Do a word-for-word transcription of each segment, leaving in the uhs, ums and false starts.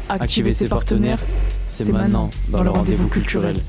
activer ses partenaires, c'est maintenant dans le rendez-vous culturel.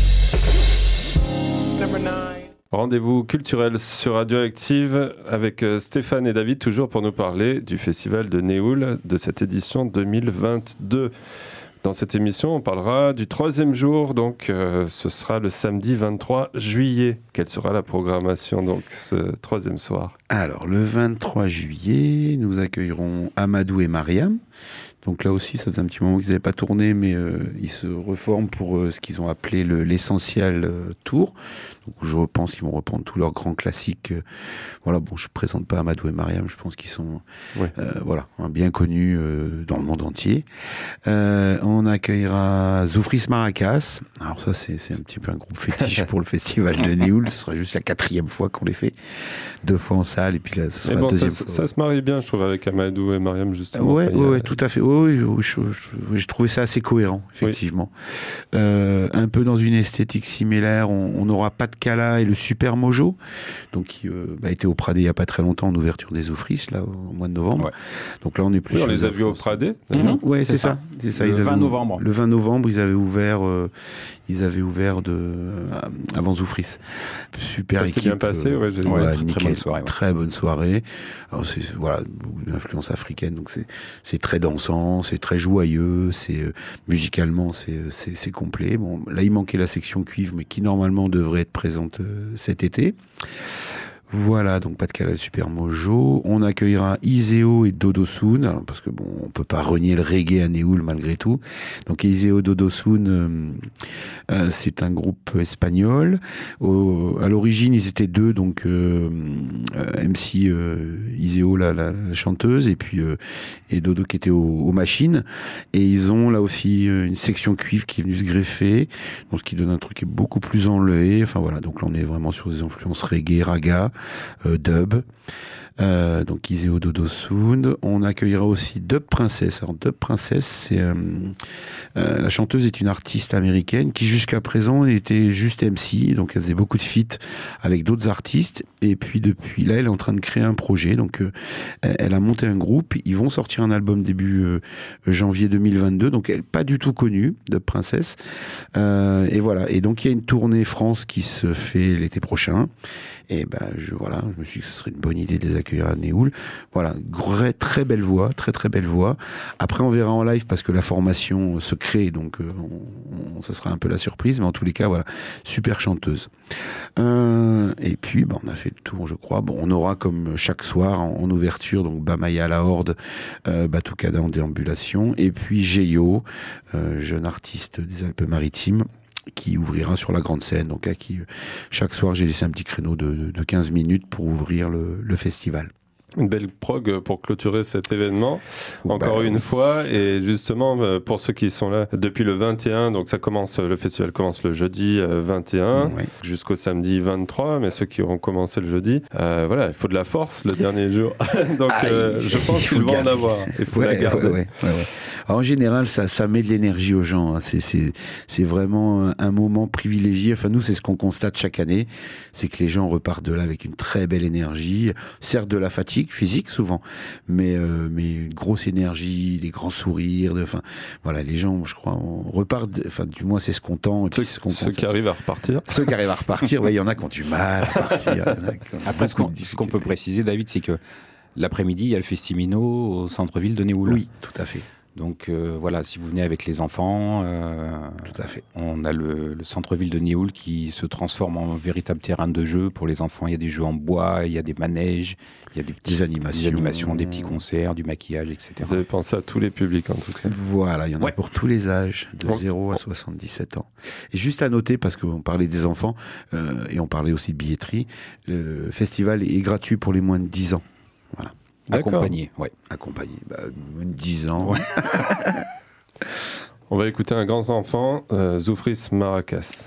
Rendez-vous culturel sur Radioactive avec Stéphane et David, toujours pour nous parler du festival de Néoul de cette édition deux mille vingt-deux. Dans cette émission, on parlera du troisième jour, donc euh, ce sera le samedi vingt-trois juillet. Quelle sera la programmation, donc, ce troisième soir ? Alors, le vingt-trois juillet, nous accueillerons Amadou et Mariam. Donc là aussi, ça faisait un petit moment qu'ils n'avaient pas tourné, mais euh, ils se reforment pour euh, ce qu'ils ont appelé le, l'essentiel euh, tour. Donc je pense qu'ils vont reprendre tous leurs grands classiques. Euh, voilà, bon, je ne présente pas Amadou et Mariam, je pense qu'ils sont oui. euh, voilà, bien connus euh, dans le monde entier. Euh, on accueillera Zoufris Maracas. Alors ça, c'est, c'est un petit peu un groupe fétiche pour le festival de Néoul. Ce sera juste la quatrième fois qu'on les fait. Deux fois en salle, et puis là, ça sera bon, la deuxième ça, fois. Ça se marie bien, je trouve, avec Amadou et Mariam, justement. Oui, enfin, ouais, a... ouais, tout à fait. Oui, oui, je, je, j'ai trouvé ça assez cohérent, effectivement. Oui. Euh, un peu dans une esthétique similaire, on, on aura Pat Cala et le Super Mojo, donc qui euh, bah, était au Pradé il n'y a pas très longtemps en ouverture des Zoufris, là, au mois de novembre. Ouais. Donc là, on est plus. Oui, sur on les a vus au Pradé. Mmh. Oui, c'est, c'est ça. ça. C'est ça. Le ils vingt avaient, novembre. Le vingt novembre, ils avaient ouvert, euh, ils avaient ouvert de, euh, avant Zoufris. Super ça équipe. Ça s'est bien passé, ouais, j'ai ouais, ouais, très, très bonne soirée. Ouais. Très bonne soirée. Alors c'est voilà, une influence africaine, donc c'est c'est très dansant, c'est très joyeux, c'est euh, musicalement c'est, c'est c'est complet. Bon, là il manquait la section cuivre, mais qui normalement devrait être présente euh, cet été. Voilà, donc pas de Cala, Super Mojo. On accueillera Iseo et Dodo Soon, alors, parce que bon, on peut pas renier le reggae à Néoul malgré tout. Donc Iseo, Dodo Soon, euh, euh, c'est un groupe espagnol. Au, à l'origine, ils étaient deux, donc euh, M C euh, Iseo, la, la, la chanteuse, et puis euh, et Dodo qui était aux, aux machines. Et ils ont là aussi une section cuivre qui est venue se greffer, donc ce qui donne un truc qui est beaucoup plus enlevé. Enfin voilà, donc là on est vraiment sur des influences reggae, raga. Euh, dub, euh, donc Iseo Dodo Sound. On accueillera aussi Dub Princess. Alors Dub Princess, c'est euh, euh, la chanteuse est une artiste américaine qui jusqu'à présent était juste M C, donc elle faisait beaucoup de feats avec d'autres artistes. Et puis depuis là, elle est en train de créer un projet. Donc euh, elle a monté un groupe. Ils vont sortir un album début euh, janvier deux mille vingt-deux. Donc elle n'est pas du tout connue, Dub Princess. Euh, et voilà. Et donc il y a une tournée France qui se fait l'été prochain. Et ben je voilà, je me suis dit que ce serait une bonne idée de les accueillir à Néoul. Voilà, très, très belle voix, très très belle voix. Après on verra en live parce que la formation se crée, donc euh, on, on, ça sera un peu la surprise, mais en tous les cas voilà, super chanteuse. Euh, et puis ben, on a fait le tour, je crois. Bon, on aura comme chaque soir en, en ouverture donc Bamaya la Horde, euh, Batucada en déambulation, et puis Geyo, euh, jeune artiste des Alpes-Maritimes, qui ouvrira sur la grande scène. Donc à qui chaque soir j'ai laissé un petit créneau de, de, de quinze minutes pour ouvrir le, le festival. Une belle prog pour clôturer cet événement, encore bah, une oui. fois. Et justement, pour ceux qui sont là depuis le vingt et un, donc ça commence, le festival commence le jeudi vingt et un oui. jusqu'au samedi vingt-trois, mais ceux qui auront commencé le jeudi, euh, voilà, il faut de la force le dernier jour. donc ah, euh, je pense qu'il va en avoir, il faut ouais, la garder. Ouais, ouais, ouais, ouais. Alors, en général, ça, ça met de l'énergie aux gens. Hein. C'est, c'est, c'est vraiment un moment privilégié. Enfin, nous, c'est ce qu'on constate chaque année, c'est que les gens repartent de là avec une très belle énergie, certes de la fatigue physique souvent, mais euh, mais une grosse énergie, des grands sourires, de, enfin voilà, les gens, je crois, on repart, enfin du moins c'est ce qu'on tend. Et ceux, c'est ce qu'on ceux qui arrivent à repartir. Ceux qui arrivent à repartir, ouais, il y en a qui ont du mal à partir. Après, ce qu'on, ce qu'on peut préciser, David, c'est que l'après-midi, il y a le Festimino au centre-ville de Néoul. Oui, tout à fait. Donc euh, voilà, si vous venez avec les enfants, euh, tout à fait. On a le, le centre-ville de Néoul qui se transforme en véritable terrain de jeu pour les enfants. Il y a des jeux en bois, il y a des manèges, il y a des, petits, des, animations. des animations, des petits concerts, du maquillage, et cetera. Vous avez pensé à tous les publics en tout cas. Voilà, il y en a ouais. pour tous les âges, de zéro à soixante-dix-sept ans. Et juste à noter, parce qu'on parlait des enfants, euh, et on parlait aussi de billetterie, le festival est gratuit pour les moins de dix ans. Voilà. D'accord. Accompagné, ouais. Accompagné, bah, dix ans. Ouais. On va écouter un grand enfant, euh, Zoufris Maracas.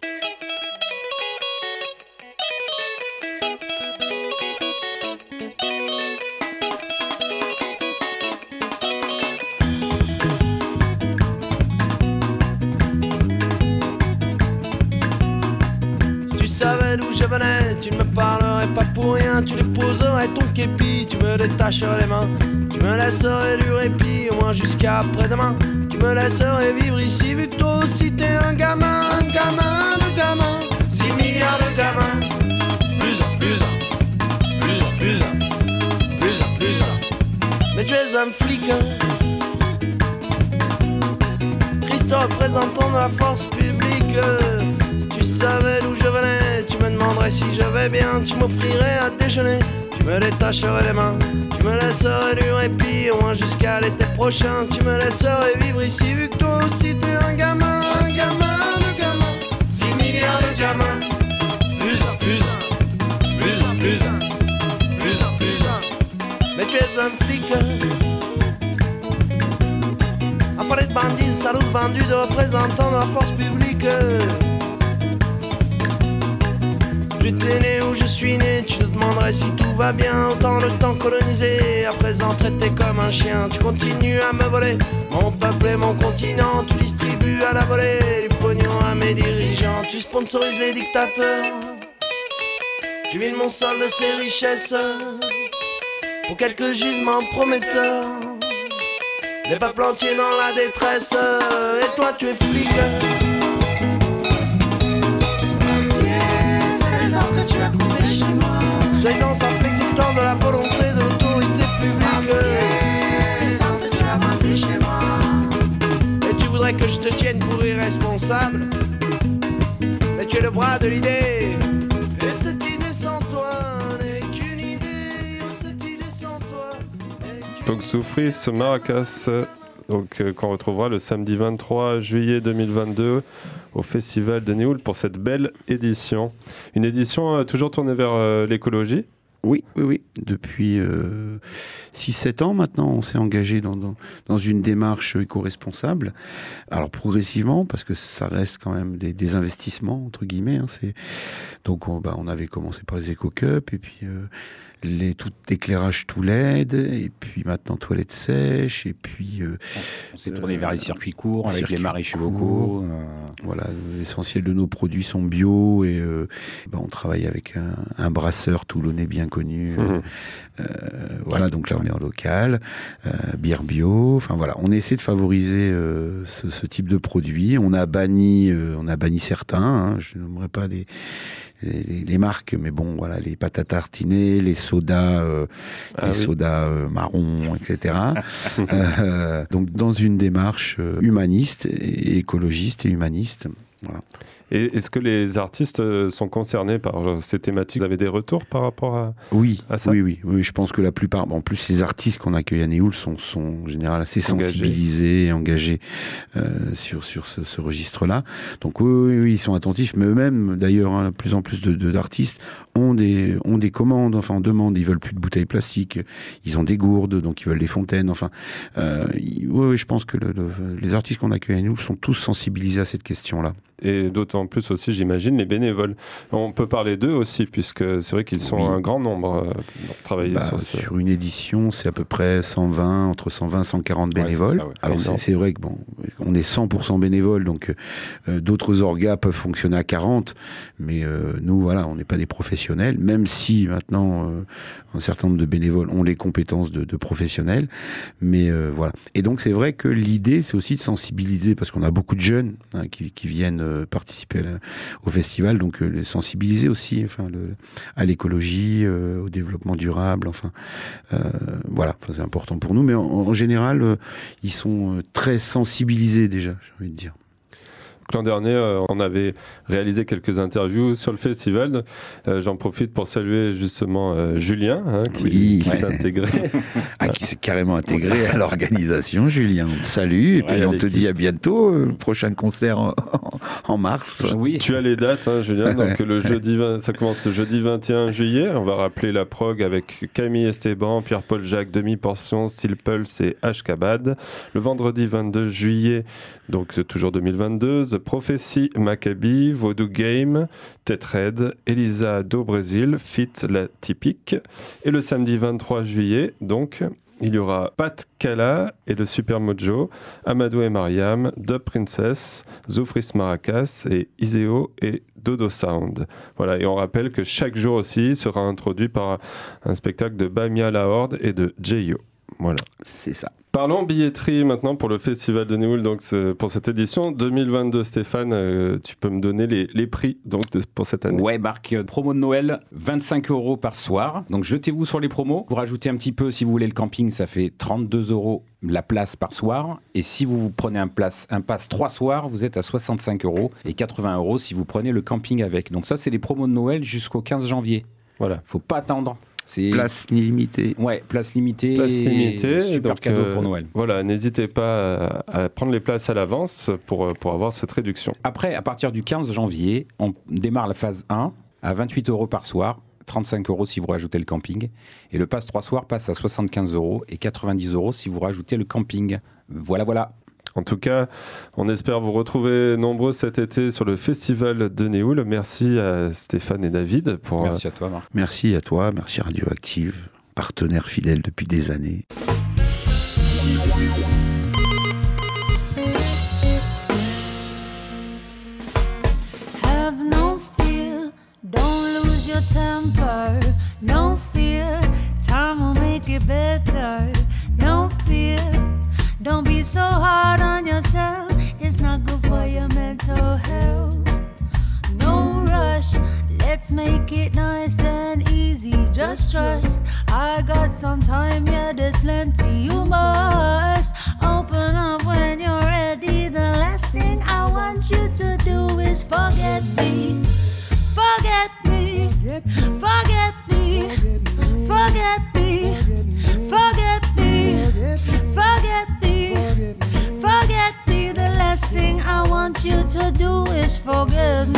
savais d'où je venais, tu ne me parlerais pas pour rien, tu les poserais ton képi, tu me détacherais les mains, tu me laisserais du répit, au moins jusqu'à après-demain. Tu me laisserais vivre ici, vu que toi aussi t'es un gamin, un gamin de gamin. Six milliards de gamins, plus un, plus un, plus un, plus un, plus un, plus un. Mais tu es un flic, triste représentant de la force publique. Si tu savais d'où je venais, tu me demanderais si je vais bien. Tu m'offrirais à déjeuner, tu me détacherais les mains. Tu me laisserais du répit, au moins jusqu'à l'été prochain. Tu me laisserais vivre ici, vu que toi aussi t'es un gamin, un gamin de gamin. Six milliards de gamins, plus un, plus un, plus un, plus un, plus un, plus un. Mais tu es un flic, enfoiré de bandits, salaud vendu de représentants de la force publique. Tu t'es né où je suis né, tu te demanderais si tout va bien. Autant le temps colonisé, à présent traité comme un chien. Tu continues à me voler mon peuple et mon continent. Tu distribues à la volée du pognon à mes dirigeants. Tu sponsorises les dictateurs, tu vides mon sol de ses richesses pour quelques gisements prometteurs. Les peuples entiers dans la détresse, et toi tu es flic. Que tu as coupé chez moi. Sois-en simple exécutant de la volonté de l'autorité publique. Les armes que tu as vendées chez moi. Et tu voudrais que je te tienne pour irresponsable. Mais tu es le bras de l'idée. Et cette idée sans toi n'est qu'une idée. Cette idée sans toi n'est qu'une Donc Soufris Maracas, donc, euh, qu'on retrouvera le samedi vingt-trois juillet deux mille vingt-deux au Festival de Néoul pour cette belle édition. Une édition euh, toujours tournée vers euh, l'écologie. Oui, oui, oui. Depuis euh, six sept ans maintenant, on s'est engagé dans, dans, dans une démarche éco-responsable. Alors progressivement, parce que ça reste quand même des, des investissements, entre guillemets. Hein, c'est... Donc on, bah, on avait commencé par les éco-cups, et puis euh, les, tout éclairage tout L E D, et puis maintenant toilettes sèches, et puis... Euh, on s'est tourné euh, vers les circuits courts, avec circuits les maraîchers locaux. Euh... Voilà, l'essentiel de nos produits sont bio, et euh, bah, on travaille avec un, un brasseur toulonnais bien connu. Mmh. Euh, voilà, donc là on est en local, euh, bière bio. Enfin voilà, on essaie de favoriser euh, ce, ce type de produits. On a banni, euh, on a banni certains. Hein, je n'aimerais pas les, les les marques, mais bon voilà, les pâtes à tartiner, les sodas, euh, ah, les oui. sodas euh, marrons, et cetera. euh, donc dans une démarche humaniste, et écologiste et humaniste. Voilà. Et est-ce que les artistes sont concernés par ces thématiques ? Vous avez des retours par rapport à, oui, à ça ? Oui, oui, oui. Je pense que la plupart, bon, en plus, les artistes qu'on accueille à Néoul sont, sont en général assez sensibilisés et engagés euh, sur, sur ce, ce registre-là. Donc oui, oui, oui, ils sont attentifs. Mais eux-mêmes, d'ailleurs, hein, de plus en plus de, de, d'artistes ont des, ont des commandes. Enfin, on demande. Ils veulent plus de bouteilles plastiques. Ils ont des gourdes, donc ils veulent des fontaines. Enfin, euh, oui, oui, je pense que le, le, les artistes qu'on accueille à Néoul sont tous sensibilisés à cette question-là. Et d'autant plus aussi, j'imagine, les bénévoles. On peut parler d'eux aussi, puisque c'est vrai qu'ils sont oui. un grand nombre euh, pour travailler bah, sur ce... Sur une édition, c'est à peu près cent vingt, entre cent vingt et cent quarante bénévoles. Ouais, c'est ça, ouais. Alors c'est, c'est vrai que bon, on est cent pour cent bénévoles, donc euh, d'autres orgas peuvent fonctionner à quarante, mais euh, nous, voilà, on n'est pas des professionnels, même si maintenant, euh, un certain nombre de bénévoles ont les compétences de, de professionnels, mais euh, voilà. Et donc c'est vrai que l'idée, c'est aussi de sensibiliser, parce qu'on a beaucoup de jeunes hein, qui, qui viennent participer à la, au festival, donc euh, les sensibiliser aussi enfin, le, à l'écologie, euh, au développement durable, enfin euh, voilà, enfin, c'est important pour nous, mais en, en général, euh, ils sont euh, très sensibilisés déjà, j'ai envie de dire. L'an dernier, euh, on avait réalisé quelques interviews sur le festival. Euh, j'en profite pour saluer justement euh, Julien, hein, qui, oui. qui s'est intégré. Ah, qui s'est carrément intégré à l'organisation. Julien, on te salue et puis ouais, on te dit à bientôt. Euh, prochain concert en, en mars. Oui. Tu as les dates, hein, Julien. Donc le jeudi vingt, ça commence le jeudi vingt et un juillet. On va rappeler la prog avec Camille Esteban, Pierre-Paul Jacques, Demi-Portion, Steel Pulse et Ashkabad. Le vendredi vingt-deux juillet, donc toujours deux mille vingt-deux. The Prophecy, Maccabi, Voodoo Game, Tethead, Elisa do Brésil, Fit La Typique. Et le samedi vingt-trois juillet, donc, il y aura Pat Kala et le Super Mojo, Amadou et Mariam, Dub Princess, Zoufris Maracas et Iseo et Dodo Sound. Voilà, et on rappelle que chaque jour aussi sera introduit par un spectacle de Bamia La Horde et de J O. Voilà. C'est ça. Parlons billetterie maintenant pour le Festival de Néoul, donc pour cette édition deux mille vingt-deux. Stéphane, euh, tu peux me donner les, les prix donc, de, pour cette année? Ouais, Marc, euh, promo de Noël, vingt-cinq euros par soir. Donc jetez-vous sur les promos. Vous rajoutez un petit peu, si vous voulez le camping, ça fait trente-deux euros la place par soir. Et si vous, vous prenez un, place, un pass trois soirs, vous êtes à soixante-cinq euros et quatre-vingts euros si vous prenez le camping avec. Donc ça, c'est les promos de Noël jusqu'au quinze janvier. Voilà, faut pas attendre. C'est... Place limitée. Ouais, place limitée. Place limitée. Super donc, cadeau euh, pour Noël. Voilà, n'hésitez pas à, à prendre les places à l'avance pour, pour avoir cette réduction. Après, à partir du quinze janvier, on démarre la phase un à vingt-huit euros par soir, trente-cinq euros si vous rajoutez le camping. Et le pass trois soirs passe à soixante-quinze euros et quatre-vingt-dix euros si vous rajoutez le camping. Voilà, voilà. En tout cas, on espère vous retrouver nombreux cet été sur le Festival de Néoul. Merci à Stéphane et David. Pour, merci à toi, Marc. Merci à toi, merci Radioactive, partenaire fidèle depuis des années. Have no fear, don't lose your temper. No fear, time will make it better. No fear. Don't be so hard on yourself, it's not good for your mental health. No rush, let's make it nice and easy, just trust. I got some time, yeah, there's plenty. You must open up when you're ready. The last thing I want you to do is forget me. Forget me, forget me, forget me, forget me, forget me, forget me. The last thing I want you to do is forget me.